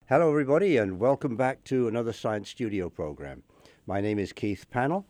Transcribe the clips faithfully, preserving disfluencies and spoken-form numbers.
Hello, everybody, and welcome back to another Science Studio program. My name is Keith Pannell,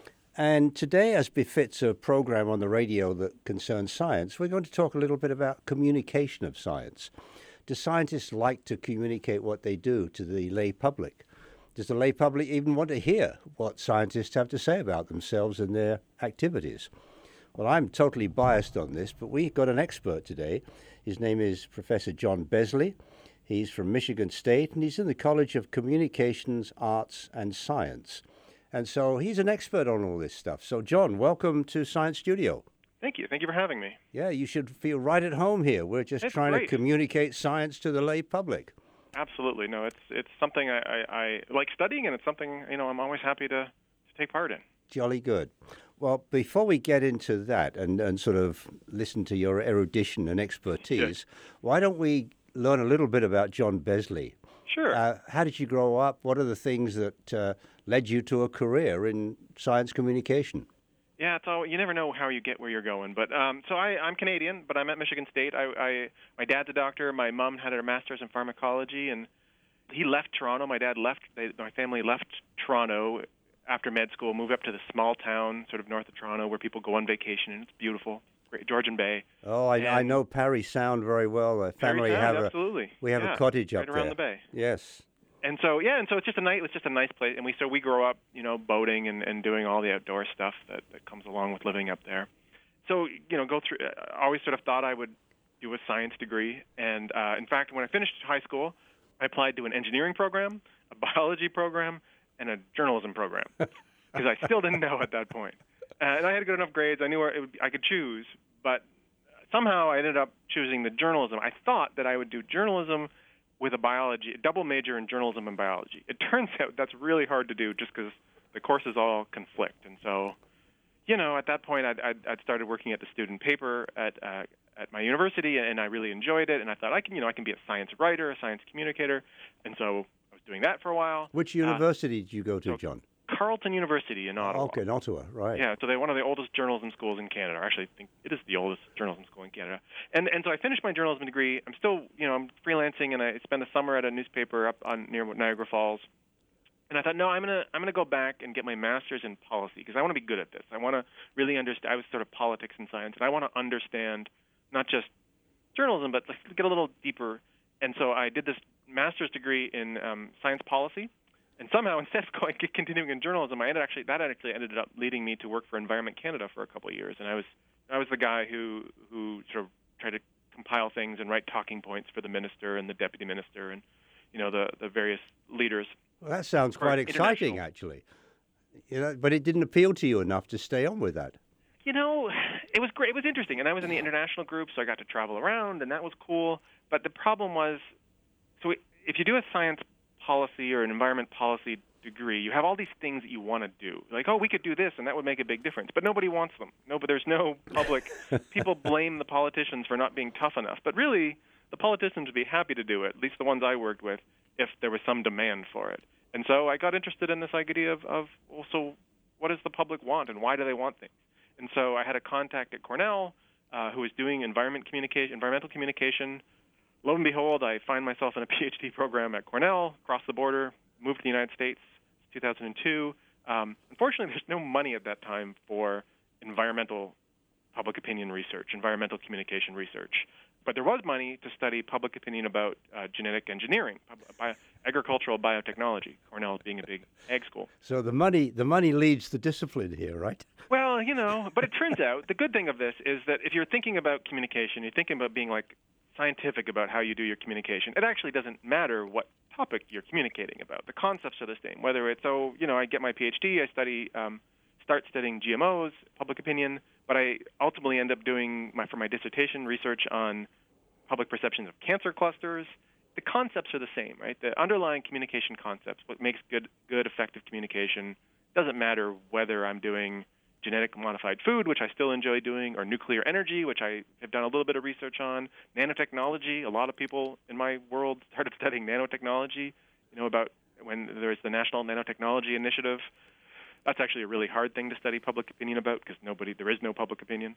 and today, as befits a program on the radio that concerns science, we're going to talk a little bit about communication of science. Do scientists like to communicate what they do to the lay public? Does the lay public even want to hear what scientists have to say about themselves and their activities? Well, I'm totally biased on this, but we've got an expert today. His name is Professor John Besley. He's from Michigan State, and he's in the College of Communications, Arts, and Science. And so he's an expert on all this stuff. So, John, welcome to Science Studio. Thank you. Thank you for having me. Yeah, you should feel right at home here. We're just It's trying great. to communicate science to the lay public. Absolutely. No, it's it's something I, I, I like studying, and it's something, you know, I'm always happy to, to take part in. Jolly good. Well, before we get into that and, and sort of listen to your erudition and expertise, why don't we learn a little bit about John Besley? Sure. Uh, how did you grow up? What are the things that uh, led you to a career in science communication? Yeah, it's all, you never know how you get where you're going. But um, so I, I'm Canadian, but I'm at Michigan State. I, I my dad's a doctor. My mom had her master's in pharmacology, and he left Toronto. My dad left. They, my family left Toronto after med school, moved up to the small town, sort of north of Toronto, where people go on vacation, and it's beautiful. Great, Georgian Bay. Oh, I, I know Parry Sound very well. A family Parry Sound, have absolutely. a we have yeah, a cottage up right around there. the bay. Yes. And so yeah, and so it's just a nice it's just a nice place. And we so we grow up, you know, boating and, and doing all the outdoor stuff that, that comes along with living up there. So you know, go through. I always sort of thought I would do a science degree, and uh, in fact, when I finished high school, I applied to an engineering program, a biology program, and a journalism program because I still didn't know at that point. Uh, and I had good enough grades. I knew where it would, I could choose, but somehow I ended up choosing the journalism. I thought that I would do journalism with a biology, a double major in journalism and biology. It turns out that's really hard to do just because the courses all conflict. And so, you know, at that point, I'd, I'd, I'd started working at the student paper at uh, at my university, and I really enjoyed it. And I thought I can, you know, I can be a science writer, a science communicator. And so I was doing that for a while. Which university uh, did you go to, so John? Carleton University in Ottawa. Okay, in Ottawa, right. Yeah, so they're one of the oldest journalism schools in Canada. Actually, I think it is the oldest journalism school in Canada. And and so I finished my journalism degree. I'm still, you know, I'm freelancing, and I spent a summer at a newspaper up on near Niagara Falls. And I thought, no, I'm gonna I'm gonna go back and get my master's in policy because I want to be good at this. I want to really understand. I was sort of politics and science, and I want to understand not just journalism, but like, get a little deeper. And so I did this master's degree in um, science policy. And somehow, instead of going continuing in journalism, I ended actually that actually ended up leading me to work for Environment Canada for a couple of years. And I was I was the guy who who sort of tried to compile things and write talking points for the minister and the deputy minister and you know the the various leaders. Well, that sounds quite exciting, actually. You know, but it didn't appeal to you enough to stay on with that. You know, it was great. It was interesting, and I was in the international group, so I got to travel around, and that was cool. But the problem was, so if you do a science policy or an environment policy degree, you have all these things that you want to do. Like, oh, we could do this, and that would make a big difference. But nobody wants them. No, but there's no public. People blame the politicians for not being tough enough. But really, the politicians would be happy to do it, at least the ones I worked with, if there was some demand for it. And so I got interested in this idea of, of also, what does the public want, and why do they want things? And so I had a contact at Cornell uh, who was doing environment communication, environmental communication. Lo and behold, I find myself in a PhD program at Cornell, across the border, moved to the United States, two thousand two. Um, unfortunately, there's no money at that time for environmental public opinion research, environmental communication research. But there was money to study public opinion about uh, genetic engineering, bio, agricultural biotechnology, Cornell being a big ag school. So the money the money leads the discipline here, right? Well, you know, but it turns out the good thing of this is that if you're thinking about communication, you're thinking about being like scientific about how you do your communication, it actually doesn't matter what topic you're communicating about. The concepts are the same. Whether it's, oh, you know, I get my PhD, I study, um, start studying G M Os, public opinion, but I ultimately end up doing my for my dissertation research on public perceptions of cancer clusters. The concepts are the same, right? The underlying communication concepts, what makes good, good, effective communication, doesn't matter whether I'm doing genetic modified food, which I still enjoy doing, or nuclear energy, which I have done a little bit of research on, nanotechnology. A lot of people in my world started studying nanotechnology, you know, about when there's the National Nanotechnology Initiative. That's actually a really hard thing to study public opinion about because nobody, there is no public opinion.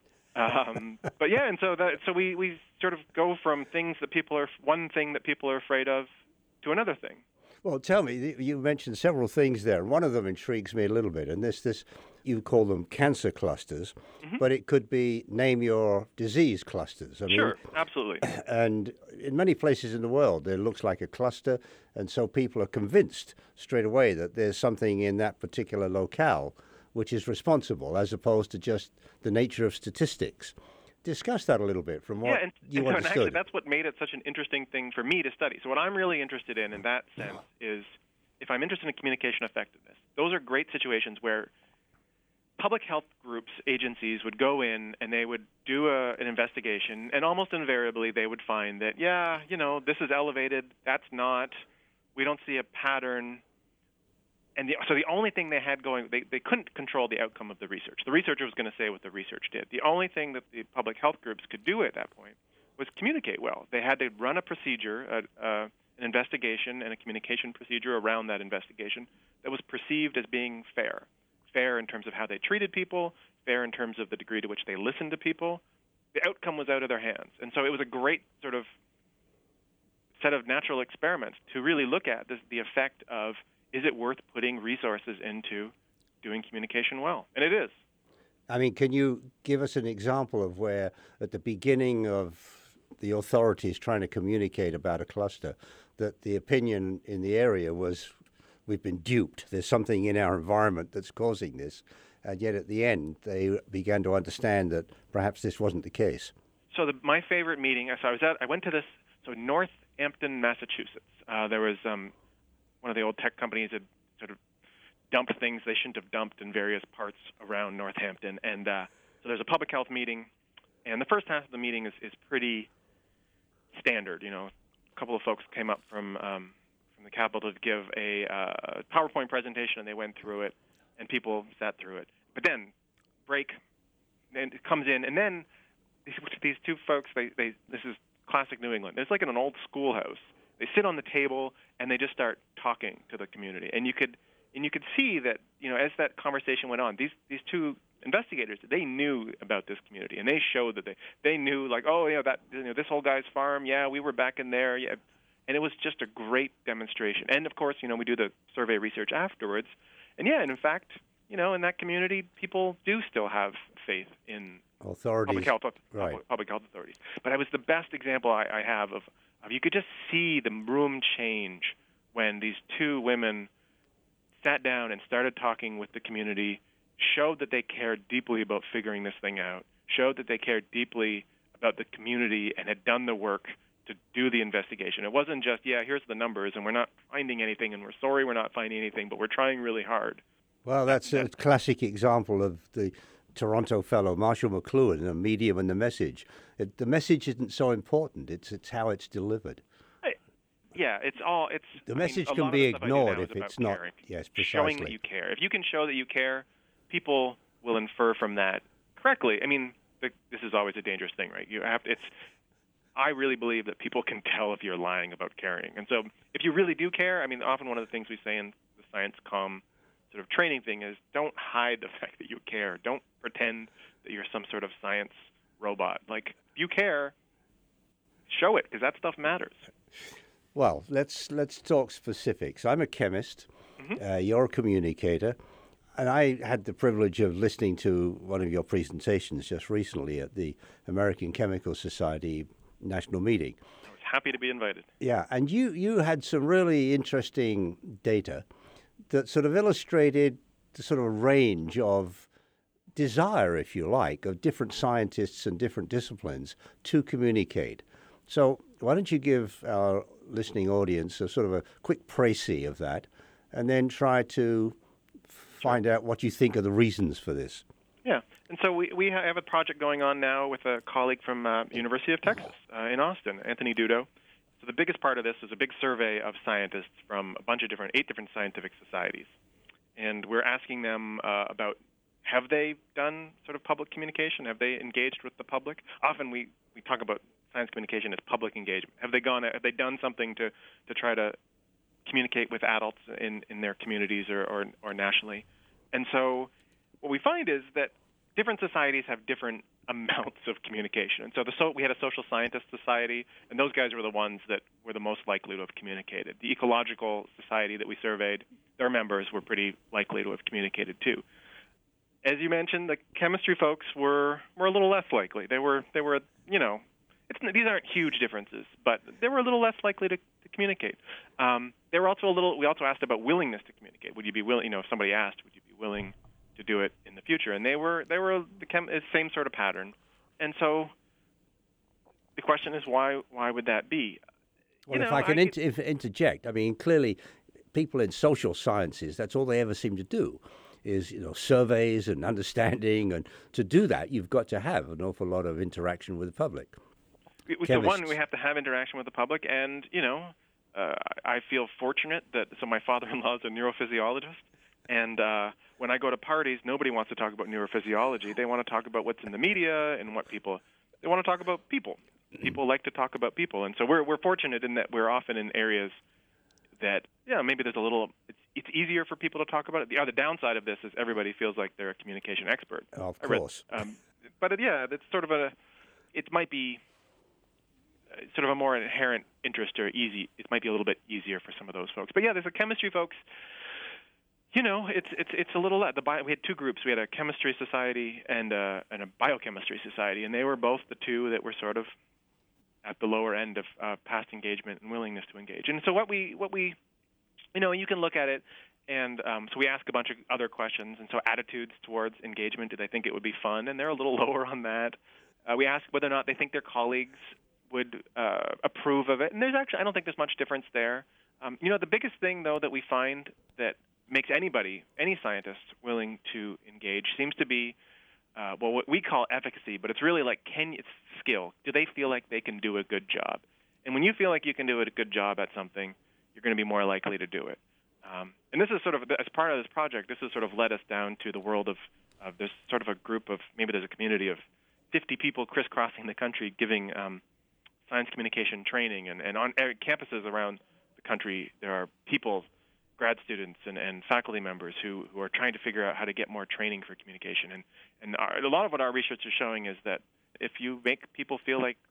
Um, but yeah, and so that, so we, we sort of go from things that people are, one thing that people are afraid of to another thing. Well, tell me, you mentioned several things there. One of them intrigues me a little bit, and this, this you call them cancer clusters, mm-hmm. but it could be name your disease clusters. I sure, mean, absolutely. And in many places in the world, there looks like a cluster, and so people are convinced straight away that there's something in that particular locale which is responsible, as opposed to just the nature of statistics. Discuss that a little bit from what yeah, and, you and so, understood. And actually, that's what made it such an interesting thing for me to study. So what I'm really interested in, in that sense, is if I'm interested in communication effectiveness, those are great situations where public health groups, agencies would go in and they would do a, an investigation, and almost invariably they would find that, yeah, you know, this is elevated, that's not, we don't see a pattern. And the, so the only thing they had going, they, they couldn't control the outcome of the research. The researcher was going to say what the research did. The only thing that the public health groups could do at that point was communicate well. They had to run a procedure, a, a, an investigation and a communication procedure around that investigation that was perceived as being fair. Fair in terms of how they treated people, fair in terms of the degree to which they listened to people. The outcome was out of their hands. And so it was a great sort of set of natural experiments to really look at this, the effect of, is it worth putting resources into doing communication well? And it is. I mean, can you give us an example of where, at the beginning of the authorities trying to communicate about a cluster, that the opinion in the area was, we've been duped, there's something in our environment that's causing this, and yet at the end they began to understand that perhaps this wasn't the case? So the, my favorite meeting, so I was at, I went to this, so Northampton, Massachusetts. Uh, there was um, one of the old tech companies had sort of dumped things they shouldn't have dumped in various parts around Northampton. And uh, so there's a public health meeting, and the first half of the meeting is, is pretty standard. You know, a couple of folks came up from um, from the Capitol to give a uh, PowerPoint presentation, and they went through it, and people sat through it. But then break, and it comes in, and then these, these two folks, they, they this is classic New England. It's like in an old schoolhouse. They sit on the table and they just start talking to the community, and you could and you could see that, you know, as that conversation went on, these these two investigators, they knew about this community, and they showed that they they knew, like, oh, you know, that, you know, this whole guy's farm, yeah, we were back in there, yeah, and it was just a great demonstration. And of course, you know, we do the survey research afterwards, and yeah, and in fact, you know, in that community, people do still have faith in authorities, public health, right. public, public health authorities. But it was the best example I, I have of. You could just see the room change when these two women sat down and started talking with the community, showed that they cared deeply about figuring this thing out, showed that they cared deeply about the community and had done the work to do the investigation. It wasn't just, yeah, here's the numbers, and we're not finding anything, and we're sorry we're not finding anything, but we're trying really hard. Well, that's a classic example of the Toronto fellow Marshall McLuhan, the medium and the message. It, the message isn't so important. It's it's how it's delivered. I, yeah, it's all it's. The I message mean, can be ignored if it's it's not. Caring. Yes, precisely. Showing that you care. If you can show that you care, people will infer from that correctly. I mean, the, this is always a dangerous thing, right? You have to, it's. I really believe that people can tell if you're lying about caring, and so if you really do care, I mean, often one of the things we say in the Science Comm sort of training thing is, don't hide the fact that you care. Don't pretend that you're some sort of science robot. Like, if you care, show it, because that stuff matters. Well, let's let's talk specifics. I'm a chemist. Mm-hmm. Uh, you're a communicator. And I had the privilege of listening to one of your presentations just recently at the American Chemical Society national meeting. I was happy to be invited. Yeah, and you, you had some really interesting data that sort of illustrated the sort of range of desire, if you like, of different scientists and different disciplines to communicate. So why don't you give our listening audience a sort of a quick précis of that, and then try to find out what you think are the reasons for this. Yeah, and so we, we have a project going on now with a colleague from uh, University of Texas uh, in Austin, Anthony Dudo. So the biggest part of this is a big survey of scientists from a bunch of different, eight different scientific societies. And we're asking them uh, about, have they done sort of public communication? Have they engaged with the public? Often we, we talk about science communication as public engagement. Have they gone? Have they done something to, to try to communicate with adults in, in their communities or, or, or nationally? And so what we find is that different societies have different amounts of communication. And so the so we had a social scientist society, and those guys were the ones that were the most likely to have communicated. The ecological society that we surveyed, their members were pretty likely to have communicated too. As you mentioned, the chemistry folks were, were a little less likely. They were, they were, you know, it's, these aren't huge differences, but they were a little less likely to, to communicate. Um, they were also a little. We also asked about willingness to communicate. Would you be willing? You know, if somebody asked, would you be willing to do it in the future? And they were, they were the chem, same sort of pattern. And so the question is, why, why would that be? Well, you if know, I can I, inter- if interject, I mean, clearly, people in social sciences, that's all they ever seem to do, is, you know, surveys and understanding. And to do that, you've got to have an awful lot of interaction with the public. So one, we have to have interaction with the public, and, you know, uh, I feel fortunate that, so my father-in-law is a neurophysiologist, and uh, when I go to parties, nobody wants to talk about neurophysiology. They want to talk about what's in the media and what people, they want to talk about people. People like to talk about people, and so we're we're fortunate in that we're often in areas that, yeah, maybe there's a little, it's, it's easier for people to talk about it. The other downside of this is everybody feels like they're a communication expert. Of I read, course. um, but it, yeah, it's sort of a, it might be sort of a more inherent interest or easy. It might be a little bit easier for some of those folks. But yeah, there's a chemistry folks. You know, it's it's it's a little. The bio, we had two groups. We had a chemistry society and a, and a biochemistry society, and they were both the two that were sort of at the lower end of uh, past engagement and willingness to engage. And so what we what we, you know, you can look at it, and um, so we ask a bunch of other questions. And so attitudes towards engagement. Do they think it would be fun? And they're a little lower on that. Uh, we ask whether or not they think their colleagues would uh, approve of it. And there's actually, I don't think there's much difference there. Um, you know, the biggest thing, though, that we find that makes anybody, any scientist, willing to engage seems to be, uh, well, what we call efficacy, but it's really like, can it's skill. Do they feel like they can do a good job? And when you feel like you can do a good job at something, you're going to be more likely to do it. Um, and this is sort of, as part of this project, this has sort of led us down to the world of, of there's sort of a group of, maybe there's a community of fifty people crisscrossing the country giving um, science communication training, and, and on campuses around the country, there are people, grad students and, and faculty members who, who are trying to figure out how to get more training for communication. And, and our, a lot of what our research is showing is that if you make people feel like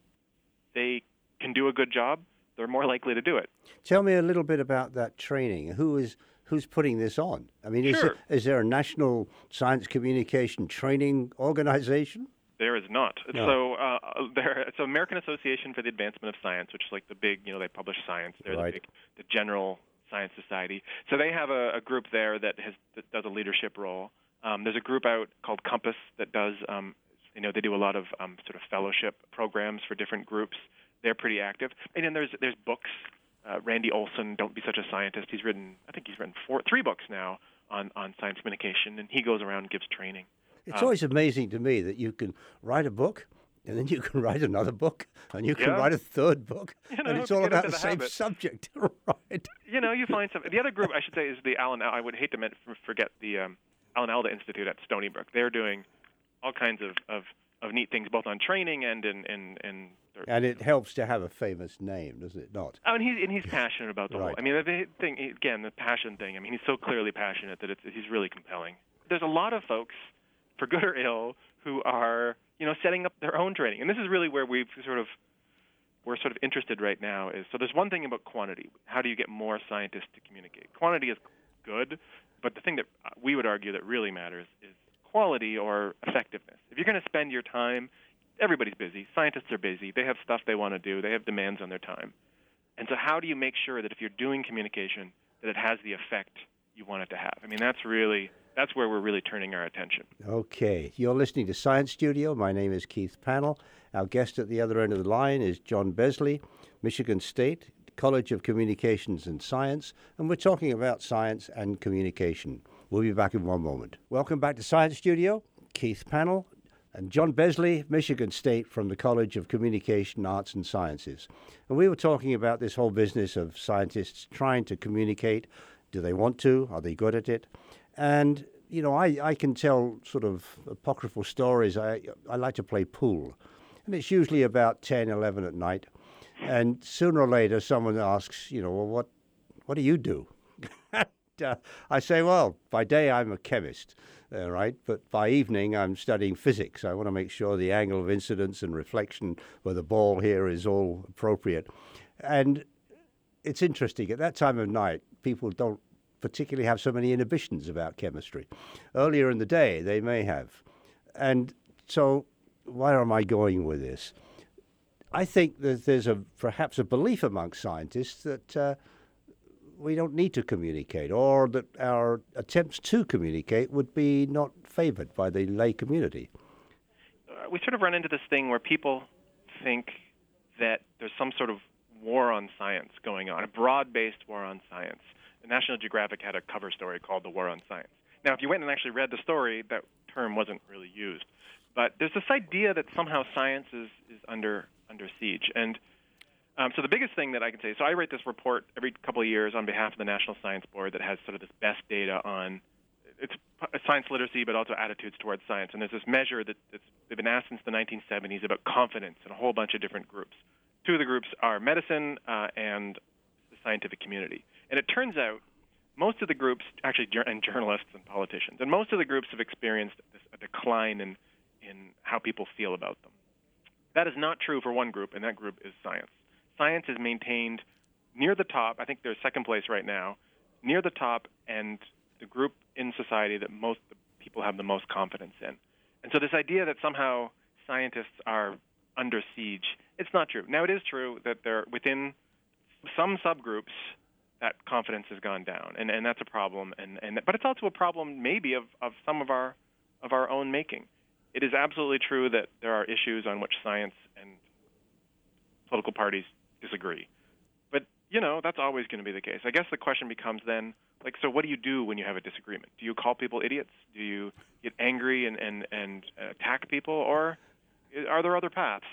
they can do a good job, they're more likely to do it. Tell me a little bit about that training. Who is who's putting this on? I mean, is, Sure. there, is there a national science communication training organization? There is not. No. So uh, there, it's the American Association for the Advancement of Science, which is like the big, you know, they publish science. They're Right. the big, the general science society. So they have a, a group there that has that does a leadership role. Um, there's a group out called Compass that does, um, you know, they do a lot of um, sort of fellowship programs for different groups. They're pretty active. And then there's there's books. Uh, Randy Olson, Don't Be Such a Scientist. He's written, I think he's written four, three books now on, on science communication, and he goes around and gives training. It's Um, always amazing to me that you can write a book, and then you can write another book, and you can Yeah. write a third book, You know, and it's to all get about into the the same habit. subject, right? You know, you find some. The other group, I should say, is the Alan. I would hate to men- forget the um, Alan Alda Institute at Stony Brook. They're doing all kinds of, of, of neat things, both on training and in in. in And it helps to have a famous name, doesn't it not? Oh, and he's and he's passionate about the Right. whole. I mean, the thing again, the passion thing. I mean, he's so clearly passionate that it's he's really compelling. There's a lot of folks, for good or ill, who are you know setting up their own training, and this is really where we've sort of we're sort of interested right now. Is so there's one thing about quantity. How do you get more scientists to communicate? Quantity is good, but the thing that we would argue that really matters is quality or effectiveness. If you're going to spend your time, everybody's busy. Scientists are busy. They have stuff they want to do. They have demands on their time. And so how do you make sure that if you're doing communication, that it has the effect you want it to have? I mean, that's really, that's where we're really turning our attention. Okay, you're listening to Science Studio. My name is Keith Pannell. Our guest at the other end of the line is John Besley, Michigan State College of Communications and Science, and we're talking about science and communication. We'll be back in one moment. Welcome back to Science Studio. Keith Pannell and John Besley, Michigan State, from the College of Communication, Arts and Sciences. And we were talking about this whole business of scientists trying to communicate. Do they want to? Are they good at it? And, you know, I, I can tell sort of apocryphal stories. I, I like to play pool. And it's usually about ten, eleven at night. And sooner or later, someone asks, you know, well, what, what do you do? Uh, I say, well, by day I'm a chemist, uh, right? But by evening I'm studying physics. I want to make sure the angle of incidence and reflection with the ball here is all appropriate. And it's interesting. At that time of night, people don't particularly have so many inhibitions about chemistry. Earlier in the day, they may have. And so, where am I going with this? I think that there's a perhaps a belief amongst scientists that uh, we don't need to communicate, or that our attempts to communicate would be not favored by the lay community. Uh, we sort of run into this thing where people think that there's some sort of war on science going on, a broad-based war on science. The National Geographic had a cover story called The War on Science. Now, if you went and actually read the story, that term wasn't really used. But there's this idea that somehow science is, is under under siege. And um, so the biggest thing that I can say, so I write this report every couple of years on behalf of the National Science Board that has sort of this best data on it's science literacy, but also attitudes towards science. And there's this measure that that's, they've been asked since the nineteen seventies about confidence in a whole bunch of different groups. Two of the groups are medicine uh, and the scientific community. And it turns out most of the groups, actually, and journalists and politicians, and most of the groups have experienced this, a decline in, in how people feel about them. That is not true for one group, and that group is science. Science is maintained near the top. I think they're second place right now, near the top, and the group in society that most people have the most confidence in. And so this idea that somehow scientists are under siege, it's not true. Now, it is true that there within some subgroups that confidence has gone down, and, and that's a problem. And, and but it's also a problem maybe of, of some of our of our own making. It is absolutely true that there are issues on which science and political parties disagree. But, you know, that's always going to be the case. I guess the question becomes then, like, so what do you do when you have a disagreement? Do you call people idiots? Do you get angry and, and, and attack people? Or are there other paths?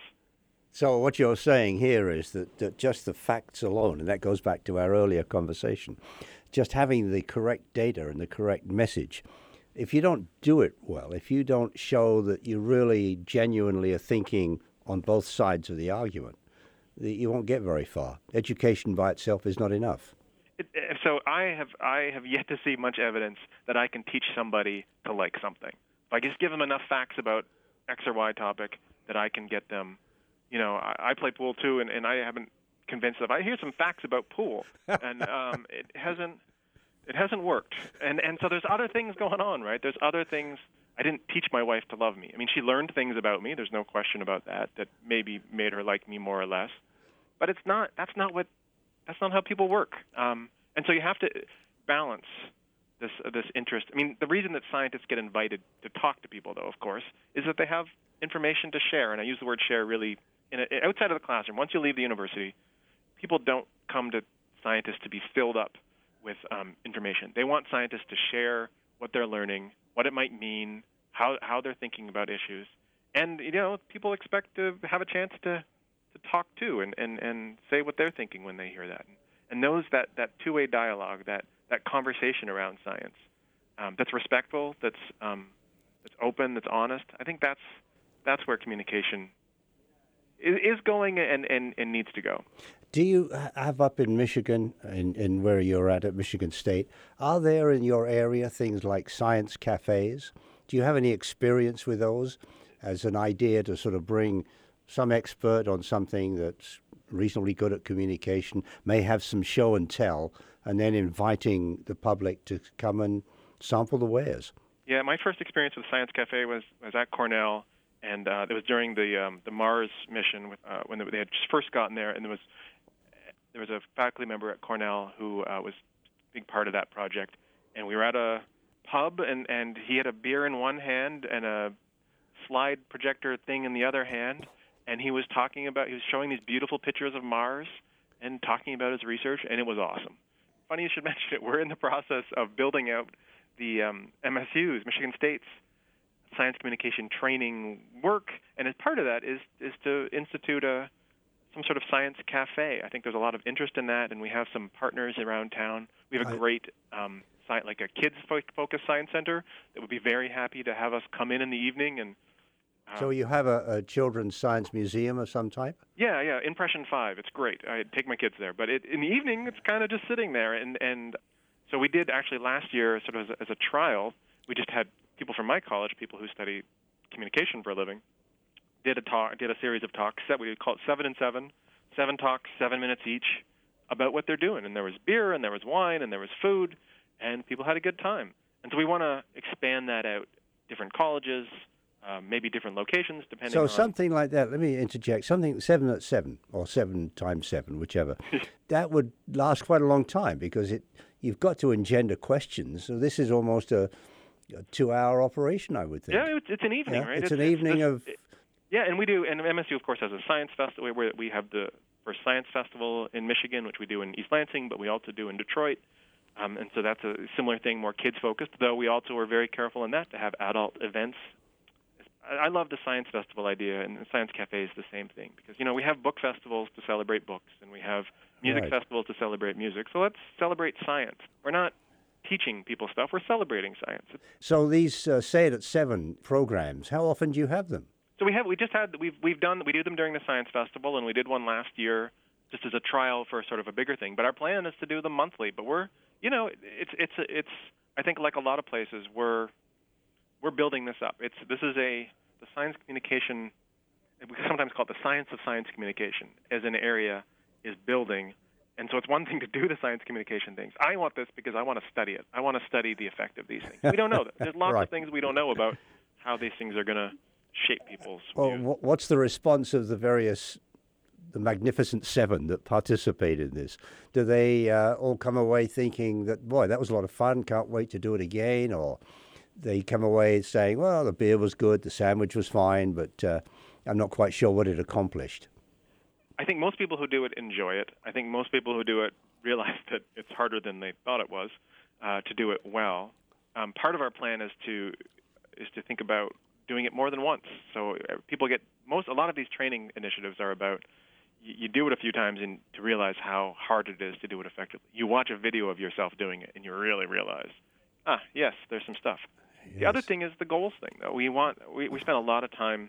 So what you're saying here is that, that just the facts alone, and that goes back to our earlier conversation, just having the correct data and the correct message, if you don't do it well, if you don't show that you really genuinely are thinking on both sides of the argument, you won't get very far. Education by itself is not enough. It, so I have I have yet to see much evidence that I can teach somebody to like something. If I just give them enough facts about X or Y topic, that I can get them. You know, I, I play pool too, and, and I haven't convinced them. I hear some facts about pool, and um, it hasn't it hasn't worked. And and so there's other things going on, right? There's other things. I didn't teach my wife to love me. I mean, she learned things about me. There's no question about that. That maybe made her like me more or less. But it's not. That's not what. That's not how people work. Um, and so you have to balance this uh, this interest. I mean, the reason that scientists get invited to talk to people, though, of course, is that they have information to share. And I use the word share really in a, outside of the classroom. Once you leave the university, people don't come to scientists to be filled up with um, information. They want scientists to share what they're learning, what it might mean, how how they're thinking about issues. And, you know, people expect to have a chance to, to talk too and, and, and say what they're thinking when they hear that. And those that, that two-way dialogue, that, that conversation around science, um, that's respectful, that's um, that's open, that's honest, I think that's that's where communication is, is going and, and, and needs to go. Do you have up in Michigan, in, in where you're at at Michigan State, are there in your area things like science cafes? Do you have any experience with those as an idea to sort of bring some expert on something that's reasonably good at communication, may have some show and tell, and then inviting the public to come and sample the wares? Yeah, my first experience with Science Cafe was, was at Cornell, and uh, it was during the um, the Mars mission with, uh, when they had just first gotten there, and there was there was a faculty member at Cornell who uh, was a big part of that project, and we were at a pub, and, and he had a beer in one hand and a slide projector thing in the other hand, and he was talking about, he was showing these beautiful pictures of Mars and talking about his research, and it was awesome. Funny you should mention it. We're in the process of building out the um, M S U's, Michigan State's science communication training work, and as part of that is is to institute a some sort of science cafe. I think there's a lot of interest in that, and we have some partners around town. We have a great um, site, like a kids-focused science center that would be very happy to have us come in in the evening. And um, so you have a, a children's science museum of some type? Yeah, yeah, Impression Five. It's great. I take my kids there, but it, in the evening, it's kind of just sitting there. And and so we did actually last year, sort of as a, as a trial. We just had people from my college, people who study communication for a living, did a talk, did a series of talks that we call it Seven and Seven, seven talks, seven minutes each, about what they're doing. And there was beer, and there was wine, and there was food, and people had a good time. And so we want to expand that out, different colleges, uh, maybe different locations, depending So on... something like that, let me interject, something seven at seven, or seven times seven, whichever, that would last quite a long time because it you've got to engender questions. So this is almost a, a two-hour operation, I would think. Yeah, it's, it's an evening, Yeah, right? It's, it's an it's evening this, of... It, yeah, and we do, and M S U, of course, has a science festival where we have the first science festival in Michigan, which we do in East Lansing, but we also do in Detroit. Um, and so that's a similar thing, more kids-focused, though we also are very careful in that to have adult events. I, I love the science festival idea, and the Science Cafe is the same thing because, you know, we have book festivals to celebrate books, and we have music Right. festivals to celebrate music. So let's celebrate science. We're not teaching people stuff. We're celebrating science. So these uh, Say It at Seven programs, how often do you have them? So we have we just had we've we've done we do them during the science festival, and we did one last year just as a trial for sort of a bigger thing. But our plan is to do them monthly. But we're you know it's it's it's I think like a lot of places we're we're building this up. It's this is a the science communication, we sometimes call it the science of science communication, as an area is building. And so it's one thing to do the science communication things. I want this because I want to study it. I want to study the effect of these things. We don't know that. There's lots Right. of things we don't know about how these things are going to shape people's Well, views. wh- what's the response of the various, the magnificent seven that participate in this? Do they uh, all come away thinking that, boy, that was a lot of fun, can't wait to do it again? Or they come away saying, well, the beer was good, the sandwich was fine, but uh, I'm not quite sure what it accomplished? I think most people who do it enjoy it. I think most people who do it realize that it's harder than they thought it was uh, to do it well. Um, part of our plan is to is to think about doing it more than once. So uh, people get most a lot of these training initiatives are about you, you do it a few times and to realize how hard it is to do it effectively. You watch a video of yourself doing it and you really realize, ah, yes, there's some stuff. Yes. The other thing is the goals thing, though. We want we, we spend a lot of time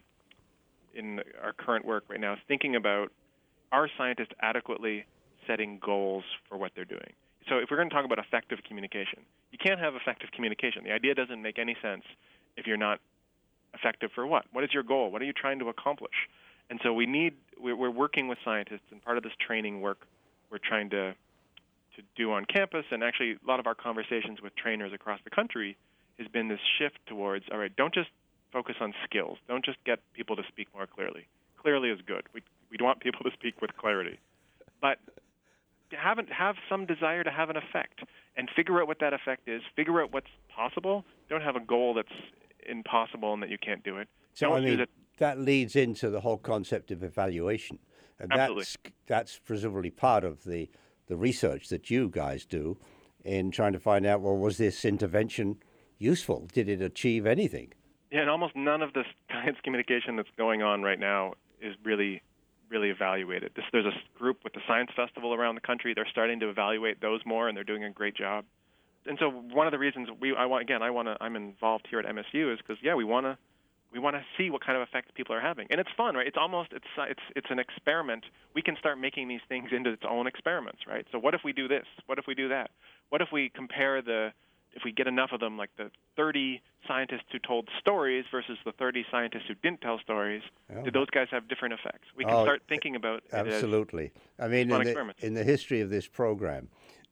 in our current work right now thinking about, are scientists adequately setting goals for what they're doing? So if we're going to talk about effective communication, you can't have effective communication. The idea doesn't make any sense if you're not effective for what? What is your goal? What are you trying to accomplish? And so we need, we're, we're working with scientists, and part of this training work we're trying to to do on campus, and actually a lot of our conversations with trainers across the country has been this shift towards, all right, don't just focus on skills. Don't just get people to speak more clearly. Clearly is good. We we want people to speak with clarity. But have, have some desire to have an effect and figure out what that effect is. Figure out what's possible. Don't have a goal that's impossible and that you can't do it. So, Don't I mean, use it. that leads into the whole concept of evaluation. And Absolutely. that's, that's presumably part of the, the research that you guys do in trying to find out, well, was this intervention useful? Did it achieve anything? Yeah, and almost none of the science communication that's going on right now is really really evaluated. This, there's a group with the Science Festival around the country. They're starting to evaluate those more, and they're doing a great job. And so one of the reasons we, I want, again, I want to, I'm involved here at M S U is because, yeah, we want to, we want to see what kind of effect people are having, and it's fun, right? It's almost, it's, it's, it's an experiment. We can start making these things into its own experiments, right? So what if we do this? What if we do that? What if we compare the, if we get enough of them, like the thirty scientists who told stories versus the thirty scientists who didn't tell stories, Oh. did those guys have different effects? We can Oh, start thinking about it as Absolutely. I mean, fun in the, experiments. in the history of this program,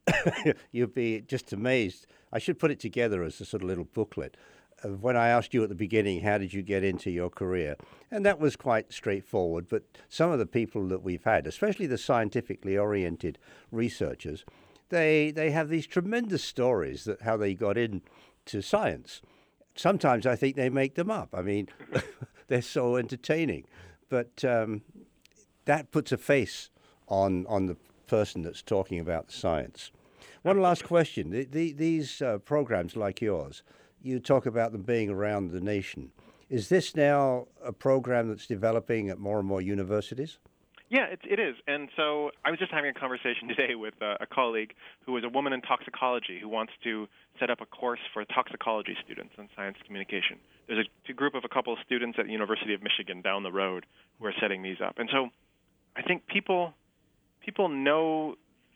you'd be just amazed. I should put it together as a sort of little booklet. Of when I asked you at the beginning, how did you get into your career? And that was quite straightforward. But some of the people that we've had, especially the scientifically oriented researchers, they they have these tremendous stories that how they got into science. Sometimes I think they make them up. I mean, they're so entertaining. But um, that puts a face on on the person that's talking about the science. One last question. The, the, these uh, programs like yours, you talk about them being around the nation. Is this now a program that's developing at more and more universities? Yeah, it, it is. And so I was just having a conversation today with uh, a colleague who is a woman in toxicology who wants to set up a course for toxicology students on science communication. There's a, a group of a couple of students at the University of Michigan down the road who are setting these up. And so I think people people know,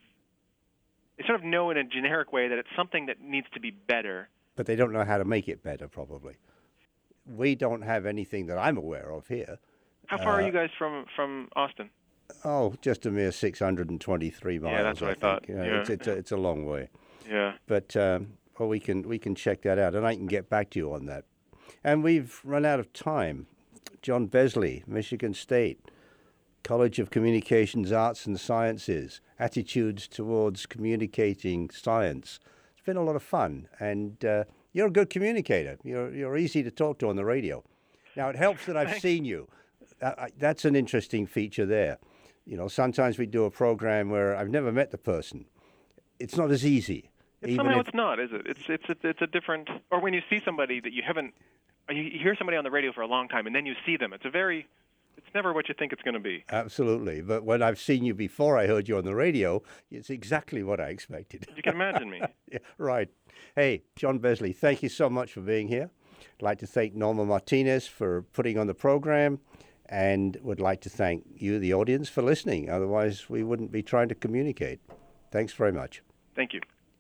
they sort of know in a generic way that it's something that needs to be better. But they don't know how to make it better, probably. We don't have anything that I'm aware of here. How far Uh, are you guys from, from Austin? Oh, just a mere six hundred twenty-three miles. Yeah, that's what I, I thought. think. You know, Yeah. It's, it's, a, it's a long way. Yeah. But um, well, we can we can check that out, and I can get back to you on that. And we've run out of time. John Besley, Michigan State College of Communications, Arts and Sciences, attitudes towards communicating science. It's been a lot of fun, and uh, you're a good communicator. You're you're easy to talk to on the radio. Now, it helps that I've Thanks. seen you. Uh, that's an interesting feature there. You know, sometimes we do a program where I've never met the person. It's not as easy. It's even somehow if, it's not, is it? It's it's a, it's a different. Or when you see somebody that you haven't, or you you hear somebody on the radio for a long time, and then you see them. It's a very, it's never what you think it's going to be. Absolutely. But when I've seen you before I heard you on the radio, it's exactly what I expected. You can imagine me. Yeah, right. Hey, John Besley, thank you so much for being here. I'd like to thank Norma Martinez for putting on the program, and would like to thank you, the audience, for listening. Otherwise, we wouldn't be trying to communicate. Thanks very much. Thank you.